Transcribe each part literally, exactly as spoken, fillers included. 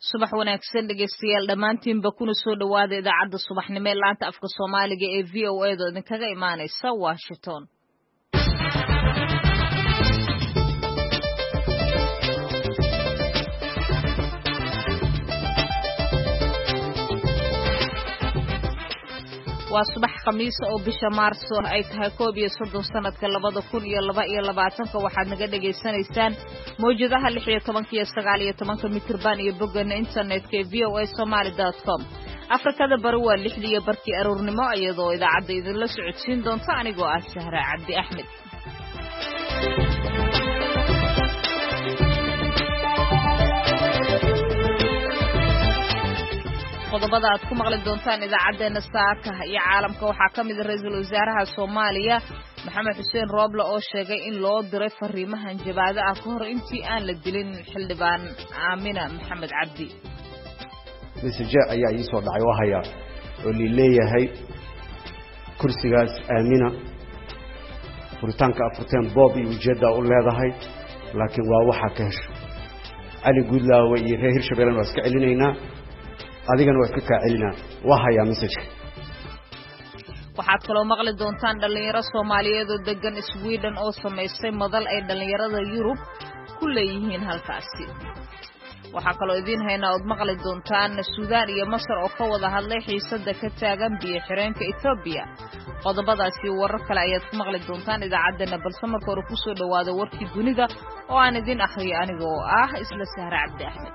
subax wanaagsan dhegeystayaal dhamaantiinba kuna soo dhawaada idaacadda subaxnimo ee laanta afka Soomaaliga ee V O A da idinkaga imaanaysa Washington. waa subax khamiis oo bisha Maarso ay tahay koob iyo soddon sanadka labada kun iyo laba iyo labaatan waxaad naga dhageysanaysaan mowjadaha lix iyo toban iyo sagaal iyo toban mitirban iyo bogga internetka ee v o a somali dot com. Afrikada bari waa lixdii iyo barkii aroornimo iyadoo idaacadda idinla socodsiin doonta anigoo ah Sahra Cabdi Axmed. qodobada aad ku maqli doontaan idaacadeena saaka iyo caalamka waxaa ka mid ah ra'iisul wasaaraha Soomaaliya Maxamed Xuseen Rooble oo sheegay in loo diray fariimahan jabaada ah ka hor intii aan la dilin xildhibaan Aamina Maxamed Cabdi. Message ayaa ii soo dhacay wahaya oo leeyahay kursigaas Aamina furitaanka afurteen Bob iyo ujeeda u leedahay laakiin waa waxa ka hesho Ali Gudlaawe iyo reer Hirshabeelle waa iska celinaynaa adigana waa ka kaacelina wahaya message waxaad kaloo maqli doontaan dhalinyaro Soomaaliyeed oo degan Sweden oo sameystay madal ay dhalinyarada Yurub ku leeyihiin halkaasi. waxaa kaloo idin haynaa oo maqli doontaan Suudaan iyo Masar oo ka wada hadlay xiisada ka taagan biyo xireenka Ethiopia. qodobadaasi warar kale ayaad ku maqli doontaan idaacadeena balse marka hore ku soo dhawaada warkii dunida oo aan idin akhriyo anigoo ah isla Sahra Cabdi Axmed.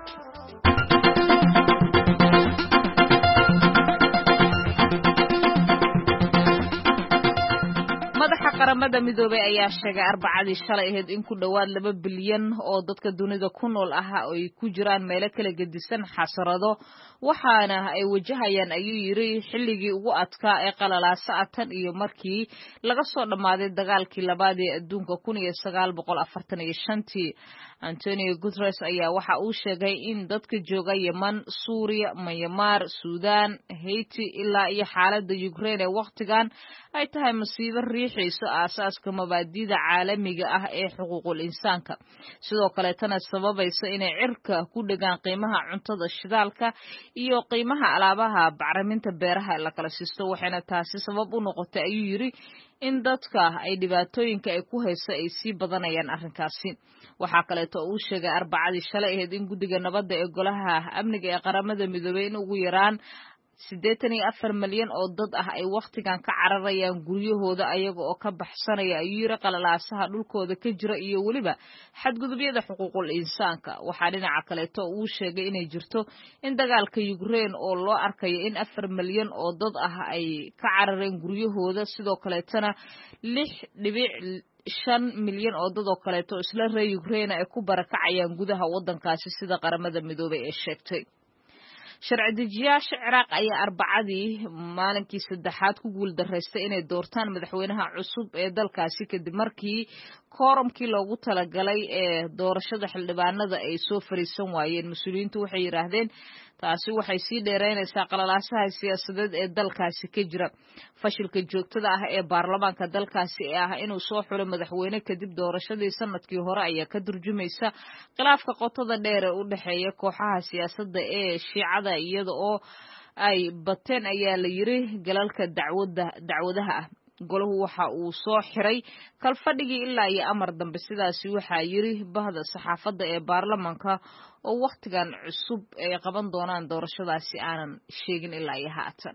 madaxa qaramada midoobay ayaa sheegay arbacadii shalay ahayd in ku dhawaad laba bilyan oo dadka dunida ku nool ah ay ku jiraan meelo kala gedisan xasarado waxaana ay wajahayaan ayuu yiri xilligii ugu adkaa ee qalalaasa tan iyo markii laga soo dhamaaday dagaalkii labaad ee adduunka kun iyo sagaal boqol afartan iyo shan tii. Antonio Guterres ayaa waxa uu sheegay in dadka jooga Yemen, Suuriya, Myanmar, Suudaan, Haiti ilaa iyo xaaladda Ukraine ee waqtigan ay tahay masiibo riixayso aasaaska mabaadi'da caalamiga ah ee xuquuqul insaanka. sidoo kale tan sababaysa inay cirka ku dhagaan qiimaha cuntada, shidaalka iyo qiimaha alaabaha bacriminta beeraha la kala siisto waxayna taasi sabab u noqotay ayuu yiri in dadka ay dhibaatooyinka ay ku hayso ay sii badanayaan arrinkaasi. waxaa kale oo uu sheegay arbacadii shalay ahayd in guddiga nabadda ee golaha amniga ee qaramada midoobay in ugu yaraan siddeetan iyo afar milyan oo dad ah ay waqtigan ka cararayaan guryahooda ayaga oo ka baxsanaya ayuu yiri qalalaasaha dhulkooda ka jira iyo waliba xadgudubyada xuquuqul insaanka. waxaa dhinaca kale oo uu sheegay inay jirto in dagaalka Ukraine oo loo arkayo in afar milyan oo dad ah ay ka carareen guryahooda sidoo kale tana lix dhibic shan milyan oo dad oo kale oo isla reer Ukraine ay ku barakacayaan gudaha wadankaasi sida qaramada midoobay ee sheegtay. sharci dejiyaasha Ciraaq ayaa arbacadii maalinkii saddexaad ku guul dareystay inay doortaan madaxweynaha cusub ee dalkaasi kadib markii kooramkii loogu talagalay ee doorashada xildhibaanada ay soo fariisan waayeen. Mas'uuliyiintu waxay yiraahdeen taasi waxay sii dheereynaysaa qalalaasaha siyaasadeed ee dalkaasi ka jira. fashilka joogtada ah ee baarlamaanka dalkaasi ee ah inuu soo xulo madaxweyne kadib doorashadii sanadkii hore ayaa ka turjumaysa khilaafka qotada dheer ee u dhaxeeya kooxaha siyaasadda ee Shiicada iyada oo ay bateen ayaa la yiri galalka dacwada dacwadaha ah. golahu waxa uu soo xiray kalfadhigii ilaa iyo amar dambe sidaasi waxaa yiri bahda saxaafadda ee baarlamaanka oo waqtigan cusub ay qaban doonaan doorashadaasi aanan sheegin ilaa iyo haatan.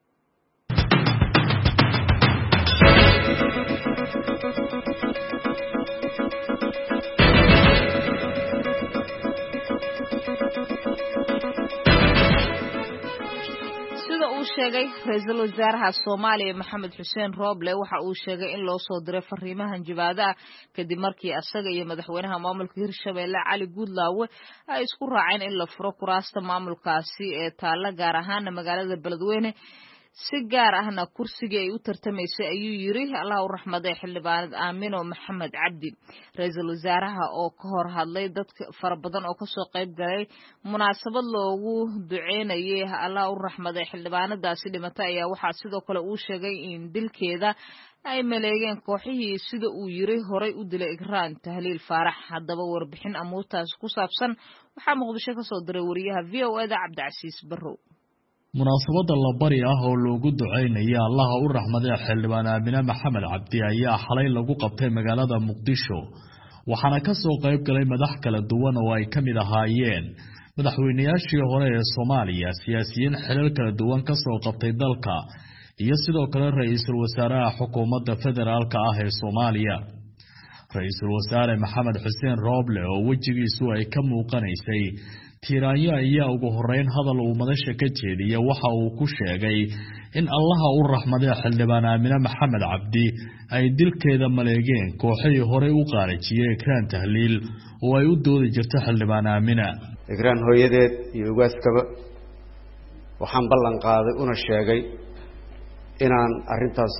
sida uu sheegay ra'iisul wasaaraha Soomaaliya Maxamed Xuseen Rooble waxa uu sheegay in loo soo diray fariimahan jabaada kadib markii asaga iyo madaxweynaha maamulka Hirshabeelle Ali Gudlaawe ay isku raaceen in la furo kuraasta maamulkaasi ee taala gaar ahaan magaalada Beledweyne si gaar ahna kursigii ay u tartamaysay ayuu yiri Allah u raxmaday xildhibaanad Aamino Maxamed Cabdi ra'iisul wasaaraha oo ka hor hadlay dad fara badan oo ka soo qayb galay munaasabad loogu duceynayay Allah u raxmaday xildhibaanadaasi dhimatay ayaa waxa sidoo kale uu sheegay in dilkeeda ay maleegeen kooxihii sida uu yiri horay u dilay Ikraan Tahliil Faarax haddaba warbixin amuurtaas ku saabsan waxa Muqdisho ka soo diray wariyaha V O A da Cabdicasiis Barrow munaasabada la bari ah oo loogu duceynayay Allah u raxmaday xildhibaan Aamina Maxamed Cabdi ayaa xalay lagu qabtay magaalada Muqdisho waxaana ka soo qayb galay madax kala duwan oo ay kamid ahaayeen madaxweynayaashii hore ee Soomaaliya siyaasiyiin xilal kala duwan ka soo qabtay dalka iyo sidoo kale ra'iisul wasaaraha xukuumadda federaalka ah ee Soomaaliya ra'iisul wasaare Maxamed Xuseen Roble oo wajigiisu ay ka muuqanaysay tiiraanyo ayaa ugu horeyn hadal uu madasha ka jeediyay waxa uu ku sheegay in Allah u raxmaday xildhibaan Aamina Maxamed Cabdi ay dilkeeda maleegeen kooxihii hore u qaarajiyay Ikraan Tahliil oo ay u doodi jirtay xildhibaan Aamina Ikraan hooyadeed iyo ugaaskaba waxaan ballan qaaday una sheegay inaan arintaas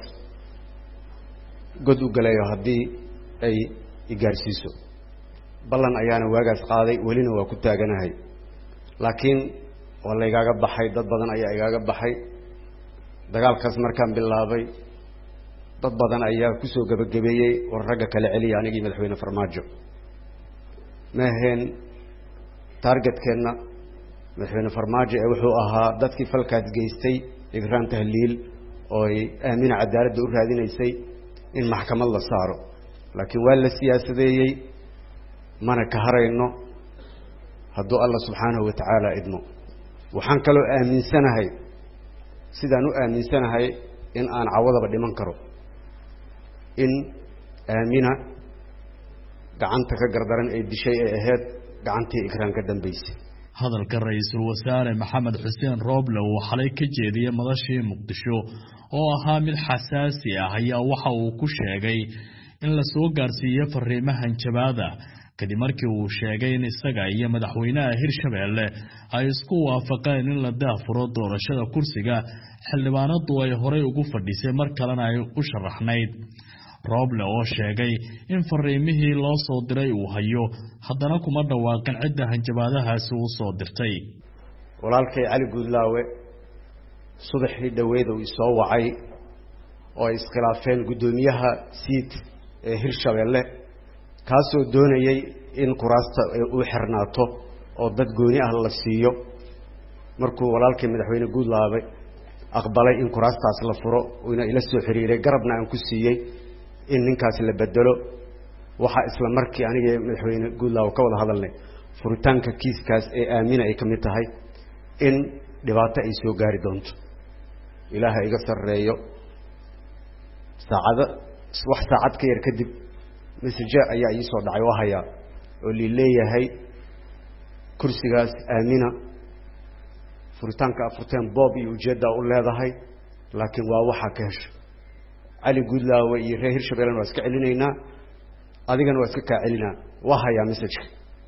god u galayo hadii ay igaarsiiso ballan ayaana waagaas qaaday walina waa ku taaganahay laakiin wala igaaga baxay dad badan ayaa igaaga baxay dagaalkaas markaan bilaabay dad badan ayaa ku soo gabagabeeyay war ragga kala celiya anigii madaxweyne Farmaajo ma ahayn targetkeena madaxweyne Farmaajo ee wuxuu ahaa dadkii falkaad geystay Ikraan Tahliil oo ay Aamina cadaaladda u raadinaysay in maxkamad la saaro laakiin waa la siyaasadeeyay mana ka harayno hadduu Allah subxaanahu wa ta'ala idmo waxaan kaloo aaminsanahay sidaan u aaminsanahay in aan cawadaba dhiman karo in Aamina gacanta ka gardaran ay dishay ay ahayd gacantii Ikraan ka dambeysay hadalka ra'iisul wasaare Maxamed Xuseen Roble oo xalay ka jeediyay madashii Muqdisho oo ahaa mid xasaasi ah ayaa waxa uu ku sheegay in la soo gaarsiiyo fariimahan jabaada kadib markii uu sheegay in isaga iyo madaxweynaha Hirshabeelle ay isku waafaqeen in la daafuro doorashada kursiga xildhibaanadu ay horay ugu fadhisay mar kalena ay u sharaxnayd Roble oo sheegay in fariimihii loo soo diray uu hayo haddana kuma dhawaaqin cidda hanjabaadahaasi uu soo dirtay walaalkay Cali Guudlaawe subaxii dhaweed uu soo wacay oo iskhilaafeen gudoomiyaha siid ee Hirshabeelle kaasoo doonayay in kuraasta uu xirnaato oo dad gooni ah la siiyo markuu walaalkay madaxweyne Guudlaawe aqbalay in kuraastaas la furo oo ila soo xiriiray garabna aan ku siiyay in ninkaas la bedelo waxa isla markii aniga madaxweyne Guudlaawe ka wada hadalnay furitaanka kiiskaas ee Aamina ay kamid tahay in dhibaato ay soo gaari doonto ilaahay iga sareeyo saacada wax saacad ka yar kadib message ayaa ii soo dhacay wahaya oo leeyahay kursigaas Aamina furitaanka afurteen Bob iyo ujeeda u leedahay laakiin waa waxa ka hesho Cali Guudlaawe iyo reer Hirshabeelle waa iska celinayna adigana waa iska ka celinaa wahaya message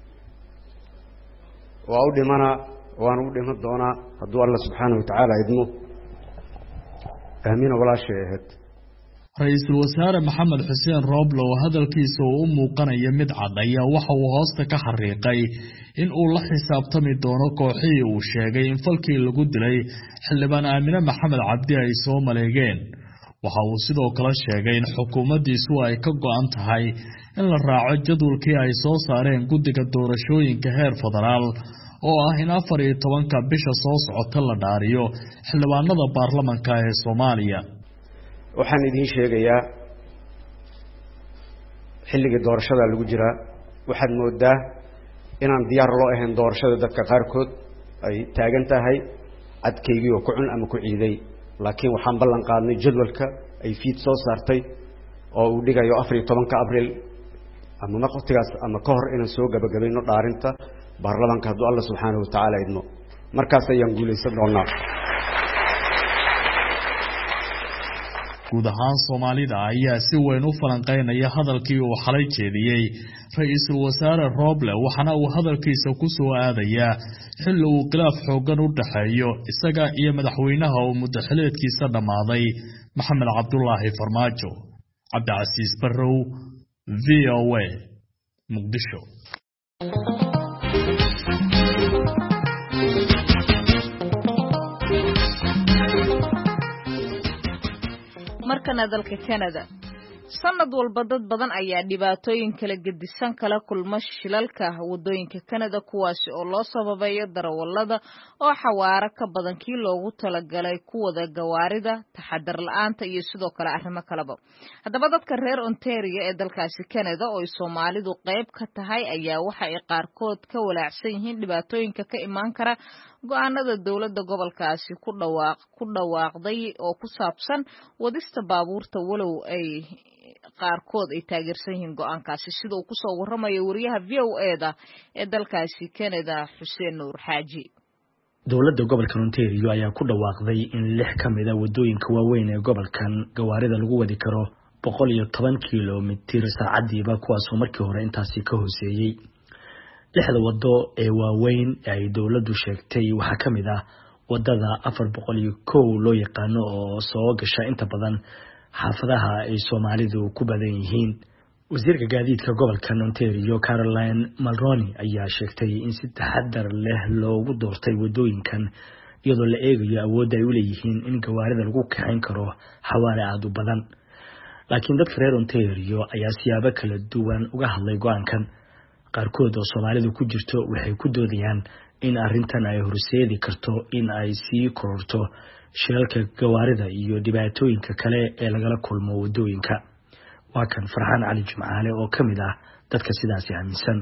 waa u dhimana waan u dhiman doonaa hadduu Allah subxaanahu wa ta'ala idmo Aamina wala sheehed ra'iisul wasaare Maxamed Xuseen Roble oo hadalkiisa uu muuqanaya mid cad ayaa waxa uu hoosta ka xariiqay in uu la xisaabtami doono kooxihii uu sheegay in falkii lagu dilay xildhibaan Aamina Maxamed Cabdi ay soo maleegeen waxa uu sidoo kale sheegay in xukuumaddiisu ay ka go'an tahay in la raaco jadwalkii ay soo saareen guddiga doorashooyinka heer federaal oo ah in afar iyo tobanka bisha soo socota la dhaariyo xildhibaanada baarlamaanka ee Soomaaliya waxaan idin sheegayaa xilliga doorashada lagu jira waxaad moodaa inaan diyaar loo ahayn doorashada dadka qaarkood ay taagan tahay adkeygii oo ku cun ama ku ciiday laakiin waxaan ballan qaadnay jadwalka ay fiid soo saartay oo uu dhigayo afar iyo tobanka abriil ama waqtigaas ama ka hor inaan soo gabagabayno dhaarinta baarlamaanka hadduu Allah subxaanahu wa ta'ala idmo markaas ayaan guulaysan doonaa guud ahaan Soomaalida ayaa si weyn u falanqeynaya hadalkii uu xalay jeediyay ra'iisul wasaare Roble waxana uu hadalkiisa ku soo aadaya xilli uu khilaaf xoogan u dhaxeeyo isaga iyo madaxweynaha uu muddaxileedkiisa dhamaaday Maxamed Cabdullaahi Farmaajo. Cabdicasiis Barrow, V O A, Muqdisho. markana dalka Canada sanad walba dad badan ayaa dhibaatooyin kala gedisan kala kulma shilalka wadooyinka Canada kuwaas oo loo sababayo darawallada oo xawaare ka badan kii loogu talagalay kuwada gawaarida taxadar la'aanta iyo sidoo kale arrimo kaleba haddaba dadka reer Ontario ee dalkaasi Canada oo Soomaalidu qayb ka tahay ayaa waxa ay qaarkood ka walaacsan yihiin dhibaatooyinka ka iman kara go'aanada dawladda gobolkaasi ku dhawaaq ku dhawaaqday oo ku saabsan wadista baabuurta walow ay qaarkood ay taageersan yihiin go'aankaasi sida uu ku soo waramayo wariyaha V O A da ee dalkaasi Canada Xuseen Nuur Xaaji. dawladda gobolka Ontario ayaa ku dhawaaqday in lix ka mid ah wadooyinka waaweyn ee gobolkan gawaarida lagu wadi karo boqol iyo toban kiiloomitir saacadiiba kuwaas oo markii hore intaasi ka hooseeyay. lixda wado ee waaweyn ay dawladdu sheegtay waxa ka mid ah wadada afar boqol iyo kow loo yaqaano oo soo gasha inta badan xaafadaha ay Soomaalidu ku badan yihiin. wasiirka gaadiidka gobolka Ontario Caroline Mulroney ayaa sheegtay in si taxadar leh loogu doortay wadooyinkan iyadoo la eegayo awoodda ay u leeyihiin in gawaarida lagu kaxayn karo xawaare aad u badan. laakiin dadka reer Ontario ayaa siyaabo kala duwan uga hadlay go'aankan. qaarkood oo Soomaalidu ku jirto waxay ku doodayaan in arrintan ay horseedi karto in ay sii kororto shilalka gawaarida iyo dhibaatooyinka kale ee lagala kulmo wadooyinka. waa kan Farxaan Cali Jumcaale oo kamid ah dadka sidaas aaminsan.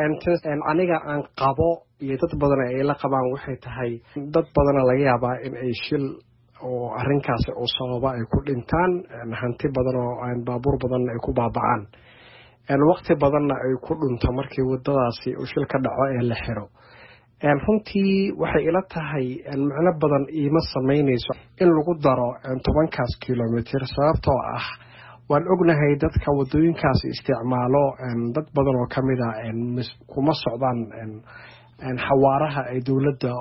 aniga aan qabo iyo dad badan ay la qabaan waxay tahay dad badan laga yaabaa in ay shil oo arrinkaas oo sababa ay ku dhintaan hanti badan oo aan baabuur badan ay ku baabacaan een waqti badanna ay ku dhunto markii wadadaasi uu shil ka dhaco ee la xiro. een runtii waxay ila tahay in macna badan iima sameynayso in lagu daro tobankaas kiiloomitir sababtoo ah waan ognahay dadka wadooyinkaas isticmaalo dad badan oo kamid ah kuma socdaan xawaaraha ay dawladda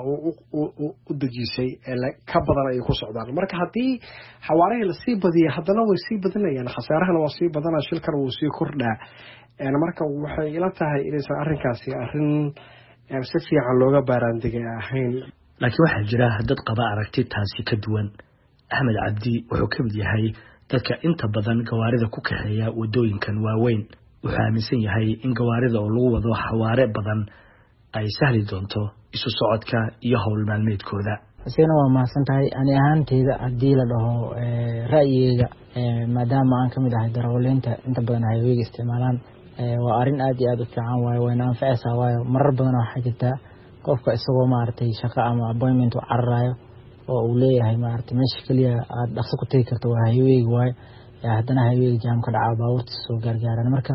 u dejisay ka badan ay ku socdaan. marka haddii xawaaraha la sii badiyo haddana way sii badanayaan khasaarahana waa sii badanaa shilkana wuu sii kordhaa. marka waxay ila tahay inaysan arrinkaasi arrin si fiican looga baaraandegay ahayn. laakiin waxaa jira dad qaba aragti taasi ka duwan. Axmed Cabdi wuxuu ka mid yahay dadka inta badan gawaarida ku kaxeeya wadooyinkan waaweyn. wuxuu aaminsan yahay in gawaarida oo lagu wado xawaare badan ay sahli doonto isu socodka iyo hawl maalmeedkooda. Xuseen waa mahadsan tahay ani ahaanteyda haddii la dhaho ra'yigeyga maadaama aan kamid ahay darawaliinta inta badan highwayga isticmaalaan waa arrin aad iyo aad u fiican waayo wayna anfacaysaa waayo marar badan waxaa jirta qofka isagoo maaragtay shaqo ama appointment u cararayo oo uu leeyahay maaragtay meesha kaliya aad dhaqso ku tegi karto waa highwayga waayo haddana highwayga jaam ka dhaca baabuurta soo gaargaaran marka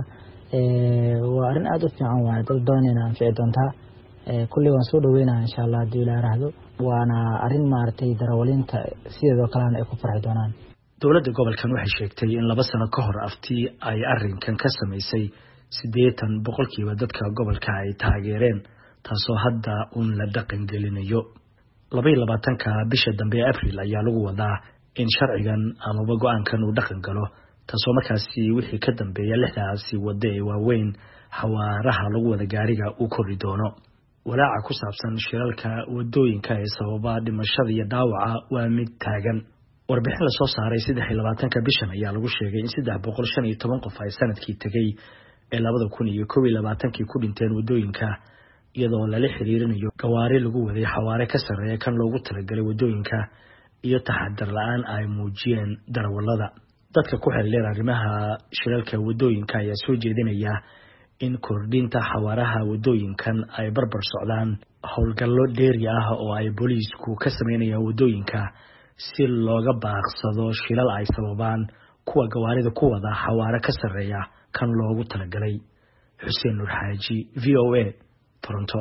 waa arrin aad u fiican waayo dad badan inay anfici doontaa. kulli waan soo dhaweynaa insha Allah haddii la yiraahdo waana arrin maaragtay darawaliinta sidoo kalena ay ku farxi doonaan. dawladda gobolkan waxay sheegtay in laba sano ka hor aftii ay arrinkan ka sameysay siddeetan boqolkiiba dadka gobolka ay taageereen taasoo hadda uun la dhaqan gelinayo. laba iyo labaatanka bisha dambe ee April ayaa lagu wadaa in sharcigan amaba go'aankan uu dhaqan galo taasoo markaasi wixii ka dambeeya lixdaasi wado ee waaweyn xawaaraha lagu wada gaariga uu kori doono. walaaca ku saabsan shilalka wadooyinka ee sababa dhimashada iyo dhaawaca waa mid taagan. warbixin la soo saaray saddex iyo labaatanka bishan ayaa lagu sheegay in saddex boqol shan iyo toban qof ay sanadkii tagay ee labada kun iyo kow iyo labaatankii ku dhinteen wadooyinka iyadoo lala xiriirinayo gawaari lagu waday xawaare ka sarreeya kan loogu talagalay wadooyinka iyo taxadar la'aan ay muujiyeen darawallada. dadka ku xeeldheer arrimaha shilalka wadooyinka ayaa soo jeedinaya in kordhinta xawaaraha wadooyinkan ay barbar socdaan howlgallo dheeri ah oo ay booliisku ka sameynayaan wadooyinka si looga baaqsado shilal ay sababaan kuwa gawaarida ku wada xawaare ka sarreeya kan loogu talagalay. Xuseen Nuur Xaaji, V O A, Toronto.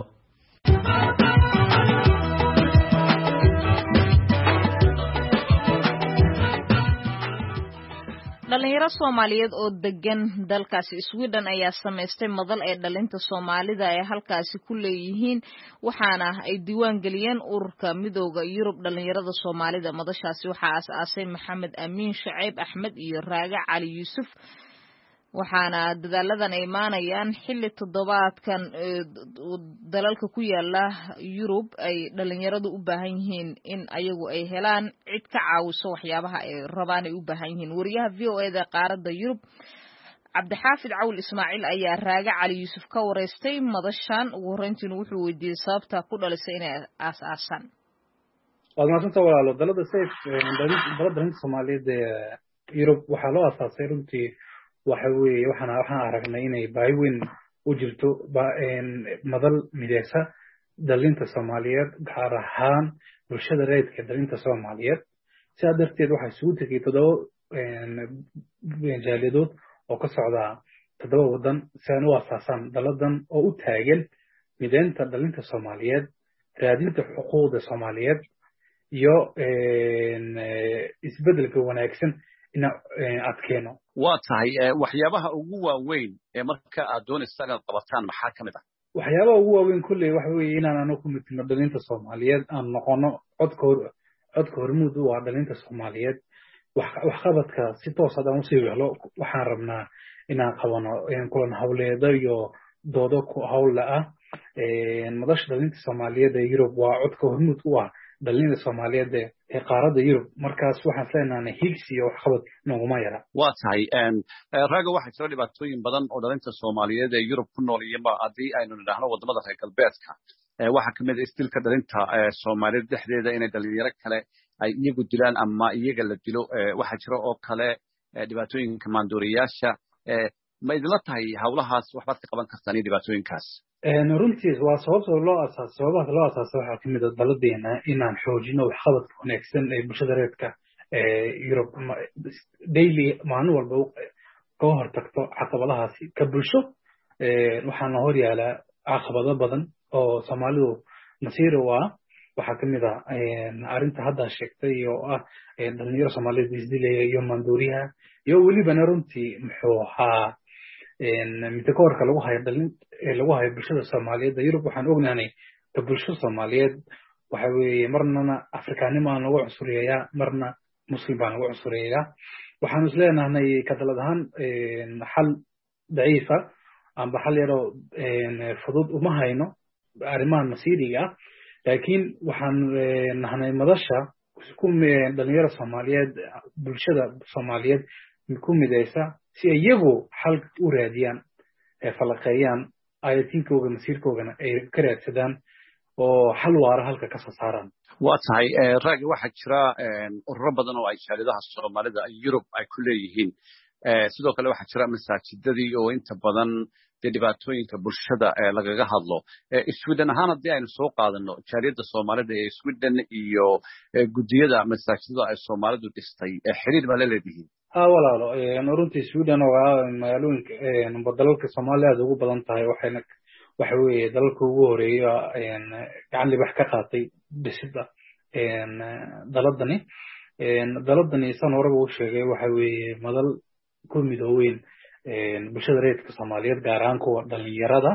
dhalinyaro Soomaaliyeed oo degan dalkaasi Sweden ayaa sameystay madal ay dhalinta Soomaalida ay halkaasi ku leeyihiin waxaana ay diiwaan galiyeen ururka midowga Yurub dhalinyarada Soomaalida madashaasi waxaa aasaasay Maxamed Amiin Shacayb Axmed iyo Raaga Cali Yuusuf waxaana dadaaladan ay imaanayaan xilli toddobaadkan dalalka ku yaala Yurub ay dhalinyaradu u baahan yihiin in ayagu ay helaan cid ka caawiso waxyaabaha ay rabaan ay u baahan yihiin wariyaha V O A da qaaradda Yurub Cabdixaafid Cawl Ismaaciil ayaa Raaga Cali Yuusuf ka wareystay madashan ugu horeyntiina wuxuu weydiiyay sababta ku dhalisay inay aas-aasaan waad mahadsantahay walaalo dalada safe dalada dhalinta Soomaaliyeed ee Yurub waxaa loo aasaasay runtii waxa weeye waxaan waxaan aragnay inay baahi weyn u jirto madal mideysa dhalinta Soomaaliyeed gaar ahaan bulshada rayidka dhalinta Soomaaliyeed sidaa darteed waxaa isugu tegay toddoba jaaliyadood oo ka socda toddoba wadan si aan u aasaasan daladan oo u taagan mideynta dhalinta Soomaaliyeed raadinta xuquuqda Soomaaliyeed iyo isbedelka wanaagsan in adkeeno waa tahay waxyaabaha ugu waaweyn ee marka aad doonaysaa inaad qabataan maxaa ka mid ah waxyaabaha ugu waaweyn kulley waxa weeye inaan anagu ku midno dhalinta Soomaaliyeed aan noqono codka codka hormuud u ah dhalinta Soomaaliyeed waxqabadka si toos ah u sii wehlo waxaan rabnaa inaan qabano kulan hawleeda iyo doodo ku hawla ah madasha dhalinta Soomaaliyeed ee Yurub waa codka hormuud u ah dhalinta Soomaaliyeed ee qaaradda Yurub markaas waxaan leenahay higsi iyo waxqabad nooguma yara waa tahay raaga waxaa jira dhibaatooyin badan oo dhalinta Soomaaliyeed ee Yurub ku nool iyo haddii aynu nidhaahno wadamada reer galbeedka waxaa kamid ah istilka dhalinta Soomaaliyeed dhexdeeda inay dhalinyaro kale ay iyagu dilaan ama iyaga la dilo waxaa jira oo kale dhibaatooyinka maandooriyaasha ma idinla tahay hawlahaas waxbaad ka qaban kartaan iyo dhibaatooyinkaas runtii waa sababta loo aasaasay sababaha loo aasaasay waxaa ka mid ah daladeena inaan xoojino waxqabadka wanaagsan ee bulshada reerka ee Yurub daily maalin walba ka hortagto caqabadahaasi ka bulsho waxaana hor yaala caqabado badan oo Soomaalidu masiir u ah waxaa ka mid ah arrinta hadda sheegtay oo ah dhalinyaro Soomaaliyeed isdilaya iyo maandooriyaha iyo weliba runtii muxuu ahaa midkoorka lagu hayo dhalin lagu hayo bulshada Soomaaliyeed Yurub waxaan ognaanay ka bulshada Soomaaliyeed waxa weeye marna Afrikaanimo aan lagu cusuriyaa marna Muslim baan lagu cusuriyaa waxaan isleenahay ka dalad ahaan xal daciifa amba xal yaro fudud uma hayno arrimaha masiiriga laakiin waxaan nahnay madasha ku dhalinyaro Soomaaliyeed bulshada Soomaaliyeed ku mideysa si iyagu xal u raadiyaan ee falaqeeyaan ayatinkooda masiirkoodana ay ka raadsadaan oo xal waara halka ka soo saaraan waa tahay raagi waxaa jira ururo badan oo ay jaalidaha Soomaalida Yurub ay ku leeyihiin sidoo kale waxaa jira masaajidadii oo inta badan dhibaatooyinka bulshada lagaga hadlo Sweden ahaan haddii aynu soo qaadano jaaliyada Soomaalida ee Sweden iyo gudiyada masaajidada ay Soomaalidu dhistay xiriir ma la leeyihiin ها ولا لا runtii Sweden oo magaalooyinka dalalka Soomaaliya ugu badan tahay waxayna waxa weeye dalalka ugu horeeya gacan libax ka qaatay dhisida daladani daladani san horeba u sheegay waxa weeye madal ku midooweyn bulshada reerka Soomaaliyeed gaar ahaan kuwa dhalinyarada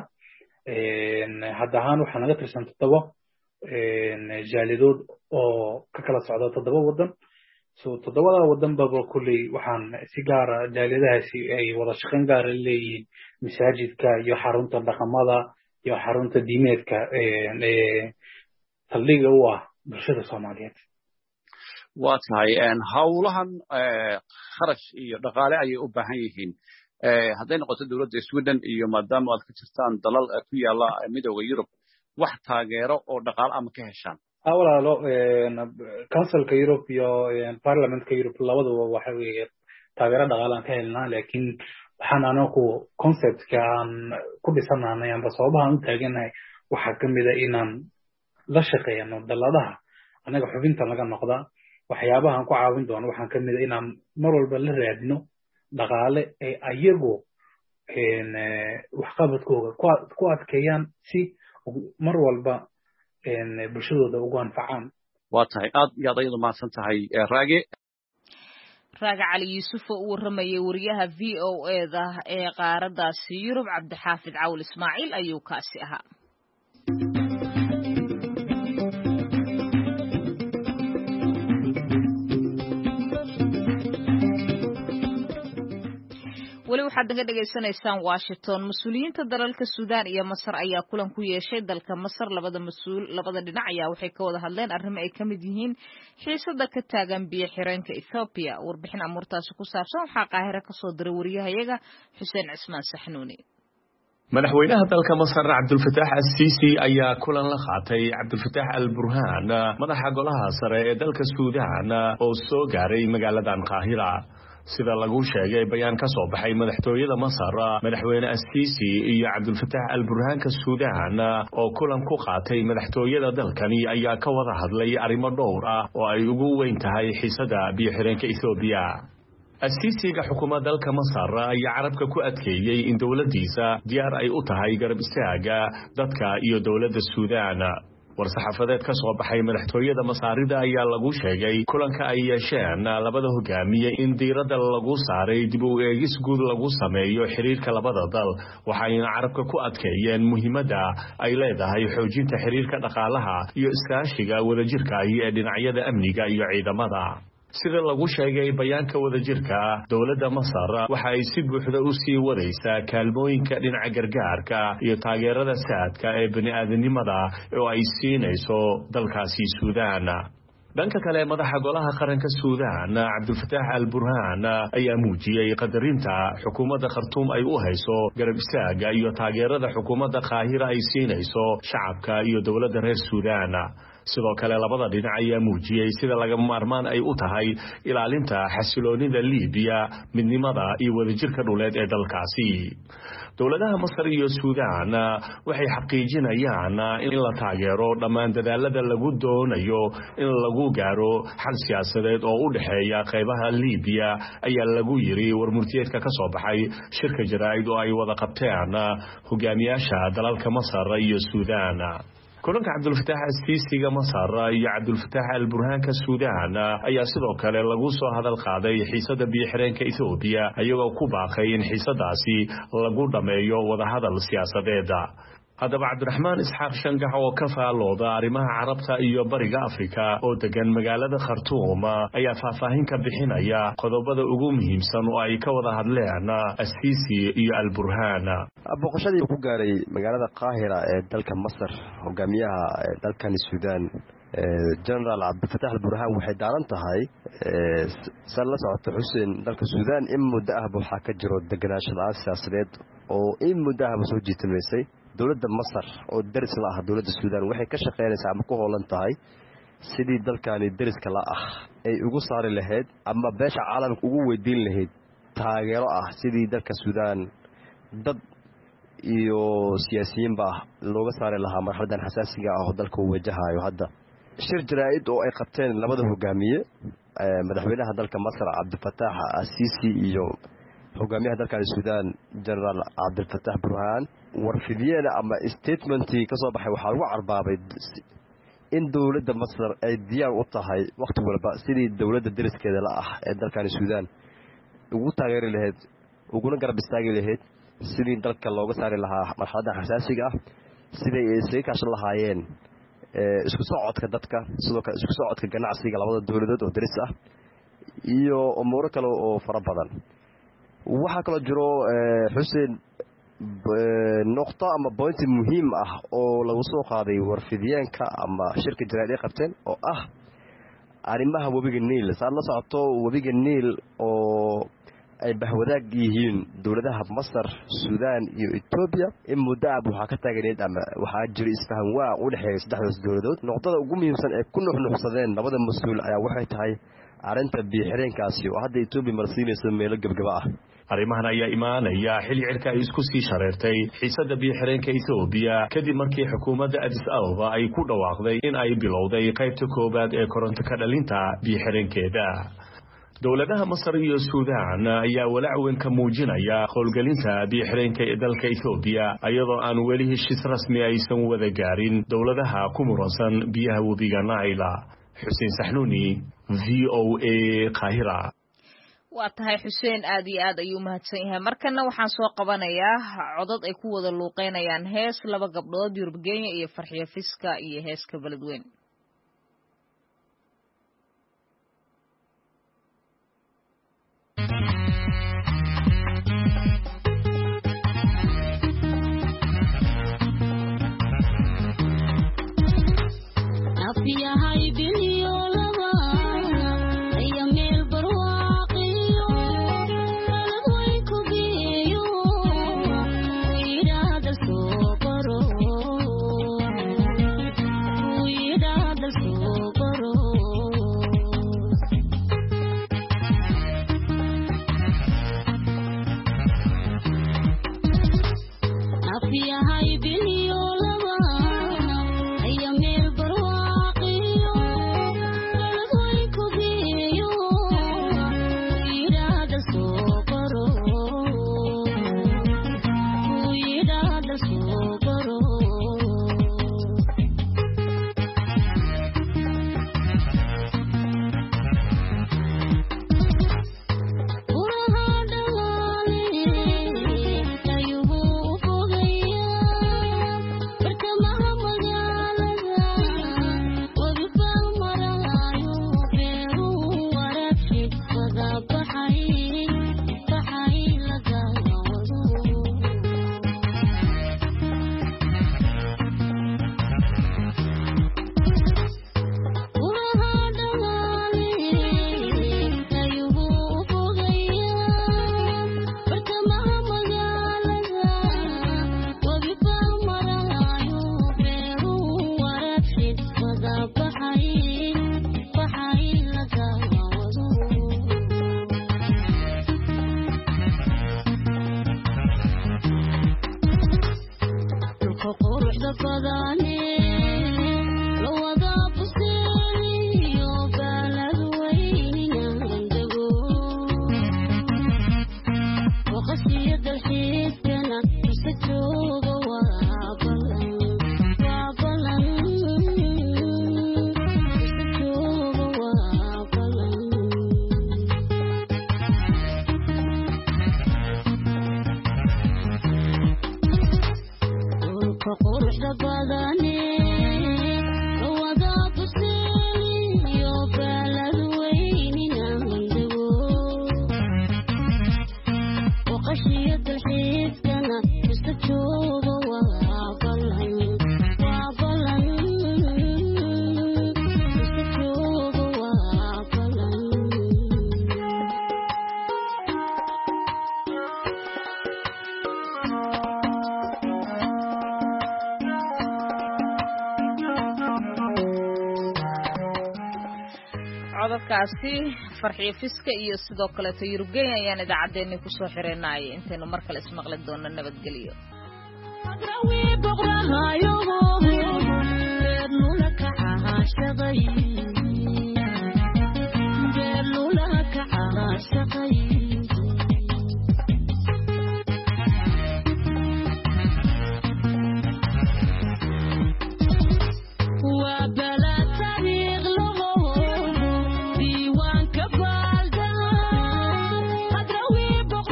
hadda ahaan waxaa naga tirsan toddoba jaalidood oo ka kala socda toddoba wadan so toddobada wadan baba kulli waxaan si gaar ah jaaliyadahaasi ay wada shaqayn gaar ah leeyihiin masaajidka iyo xarunta dhaqamada iyo xarunta diimeedka ee saldhigga u ah bulshada Soomaaliyeed waa tahay hawlahan kharash iyo dhaqaale ayay u baahan yihiin hadday noqoto dowladda Sweden iyo maadaama aad ka jirtaan dalal ku yaala midowga Yurub wax taageero oo dhaqaale ama ka heshaan wala lo councilka Europe iyo parliamentka Europe labaduba waxa weeye taageero dhaqaale ka helnaa laakiin waxaan anagu conceptka aan ku dhisanaanay amba sababaha u taaganahay waxa kamid ah inaan la shaqeeyno daladaha anaga xubinta laga noqda waxyaabaha ku caawin doono waxaan kamid ah inaan mar walba la raadino dhaqaale ay ayagu een waxqabadkooda ku adkeeyaan si mar walba een bulshadooda ugu anfacaan waa tahay aad iyo aad ayadu mahadsan tahay raage raaga cali yuusuf oo u waramayay wariyaha v o a da ee qaaradaasi Yurub Cabdixaafid Cawl Ismaaciil ayuu kaasi ahaa. weli waxaad naga dhageysanaysaan Washington. Mas'uuliyiinta dalalka Suudaan iyo Masar ayaa kulan ku yeeshay dalka Masar. Labada mas'uul labada dhinac ayaa waxay ka wada hadleen arrimo ay kamid yihiin xiisada ka taagan biyo xireenka Ethiopia. Warbixin amurtaasi ku saabsan waxaa Qaahire ka soo diray wariyahayaga Xuseen Cismaan Saxnuuni. madaxweynaha dalka Masar Cabdulfataax Al-Sisi ayaa kulan la qaatay Cabdulfataax Al-Burhaan madaxa golaha sare ee dalka Suudaan oo soo gaaray magaaladan Qaahira. sida lagu sheegay bayaan ka soo baxay madaxtooyada Masar madaxweyne Al-Sisi iyo Cabdulfataax Al-Burhaan ka Suudaan oo kulan ku qaatay madaxtooyada dalkani ayaa ka wada hadlay arrimo dhowr ah oo ay ugu weyn tahay xiisada biyo xireenka Ethiopia. Al-Sisiga xukuumadda dalka Masar ayaa carabka ku adkeeyay in dawladdiisa diyaar ay u tahay garab istaaga dadka iyo dawladda Suudaan. war-saxaafadeed ka soo baxay madaxtooyada Masaarida ayaa lagu sheegay kulanka ay yeesheen labada hogaamiye in diiradda lagu saaray dib u eegis guud lagu sameeyo xiriirka labada dal waxayna carabka ku adkeeyeen muhiimadda ay leedahay xoojinta xiriirka dhaqaalaha iyo iskaashiga wadajirka ee dhinacyada amniga iyo ciidamada. sida lagu sheegay bayaanka wadajirka dawladda Masar waxa ay si buuxda u sii wadaysaa kaalmooyinka dhinaca gargaarka iyo taageerada saadka ee bini'aadanimada oo ay siinayso dalkaasi Suudaan. dhanka kale madaxa golaha qaranka Suudaan Cabdulfataax Al-Burhaan ayaa muujiyay qadarinta xukuumadda Khartoum ay u hayso garab istaaga iyo taageerada xukuumadda Qaahira ay siinayso shacabka iyo dawladda reer Suudaan. sidoo kale labada dhinac ayaa muujiyay sida laga maarmaan ay u tahay ilaalinta xasiloonida Liibiya midnimada iyo wadajirka dhuleed ee dalkaasi. dawladaha Masar iyo Suudaan waxay xaqiijinayaan in la taageero dhammaan dadaalada lagu doonayo in lagu gaaro xal siyaasadeed oo u dhaxeeya qaybaha Liibiya ayaa lagu yiri warmurtiyeedka ka soo baxay shirka jaraa'id oo ay wada qabteen hogaamiyaasha dalalka Masar iyo Suudaan. kulanka Cabdulfataax Al-Sisiga Masar iyo Cabdulfataax Al-Burhaan ka Suudaan ayaa sidoo kale lagu soo hadal qaaday xiisada biyo xireenka Ethiopia ayagoo ku baaqay in xiisadaasi lagu dhameeyo wada hadal siyaasadeed. haddaba Cabdiraxmaan Isxaaq Shangax oo ka faalooda arrimaha Carabta iyo Bariga Afrika oo degan magaalada Khartoum ayaa faahfaahin ka bixinaya qodobada ugu muhiimsan oo ay ka wada hadleen Al-Sisi iyo Al-Burhaan. boqoshadii ku gaaray magaalada Qaahira ee dalka Masar hogaamiyaha dalkan Suudaan General Cabdulfataax Al-Burhaan waxay daaran tahay san la socota Xuseen dalka Suudaan in muddo ah waxa ka jiro deganaansho siyaasadeed oo in muddo ah soo jiitamaysay. dawladda Masar oo daris la ah dawladda Suudaan waxay ka shaqeynaysaa ama ku hoolan tahay sidii dalkani dariska la ah ay ugu saari lahayd ama beesha caalamka ugu weydiin lahayd taageero ah sidii dalka Suudaan dad iyo siyaasiyiinba looga saari lahaa marxaladan xasaasiga ah oo dalka uu wajahayo. hadda shir jaraa'id oo ay qabteen labada hogaamiye madaxweynaha dalka Masar Cabdulfataax Al-Sisi iyo hogaamiyaha dalka Suudaan General Cabdulfataax Burhaan warfidiyada ama statementii ka soo baxay waxa lagu carbaabay in dawladda Masar ay diyaar u tahay waqti walba sidii dawladda dariskeeda la ah ee dalkan Suudaan ugu taageeri lahayd uguna garab istaagi lahayd sidii dalka looga saari lahaa marxaladda xasaasiga ah sidii ay isaga kaashan lahaayeen isku socodka dadka sidoo kale isku socodka ganacsiga labada dawladood oo daris ah iyo umuuro kale oo fara badan. waxa kala jiro Xuseen noqto ama point muhiim ah oo lagu soo qaaday warfidiyeenka ama shirka jaraa'id ay qabteen oo ah arrimaha wabiga Niil. saad la socoto wabiga Niil oo ay bahwadaag yihiin dawladaha Masar Suudaan iyo Ethiopia in muddo ah waxa ka taageereed ama waxa jira isfahan waa u dhaxeeya saddexdaas dawladood. noqdada ugu muhiimsan ee ku nuxnuxsadeen labada mas'uul ayaa waxay tahay arinta biyo xireenkaasi oo hadda Ethiopia marsiinayso meelo gabgaba ah. arrimahan ayaa imaanaya xilli cirka ay isku sii shareertay xiisada biyo xireenka Ethiopia kadib markii xukuumadda Addis Ababa ay ku dhawaaqday in ay bilowday qaybta koobaad ee koronto ka dhalinta biyo xireenkeeda. dawladaha Masar iyo Suudaan ayaa walaac weyn ka muujinaya howlgelinta biyo xireenka ee dalka Ethiopia iyadoo aan weli heshiis rasmi aysan wada gaarin dawladaha ku muransan biyaha wabiga Nile. Xuseen Saxnuuni V O A Qaahira. waa tahay xuseen aad iyo aad ayuu mahadsan yahay markana waxaan soo qabanayaa codad ay ku wada luuqeynayaan hees laba gabdhood Yurub Kenya iyo Farxiyo Fiska iyo heeska Beledweyne codadkaasi Farxiyo Fiska iyo sidoo kale Yurub Kenya ayaan idaacadeena ku soo xireynay intaynu mar kale ismaqli doono nabadgelyo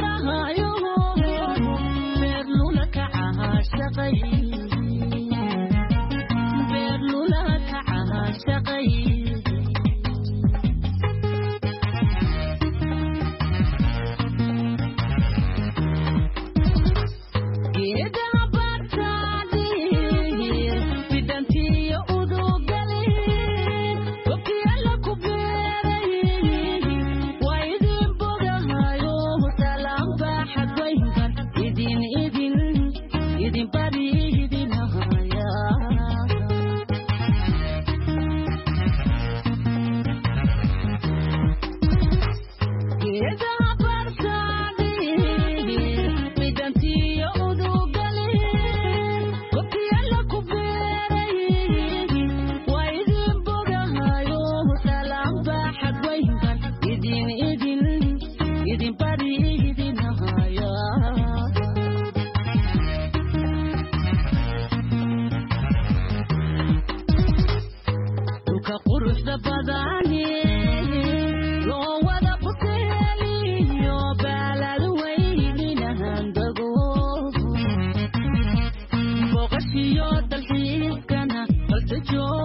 Bye. जो